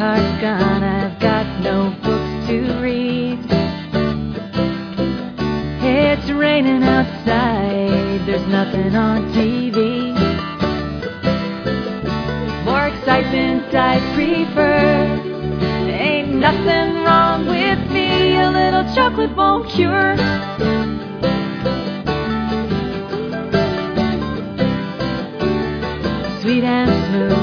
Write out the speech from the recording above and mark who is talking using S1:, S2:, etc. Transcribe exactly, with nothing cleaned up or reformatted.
S1: heart's gone, I've got no books to read. It's raining outside, there's nothing on T V. More excitement I'd prefer. Ain't nothing wrong with me, a little chocolate won't cure. Sweet and smooth,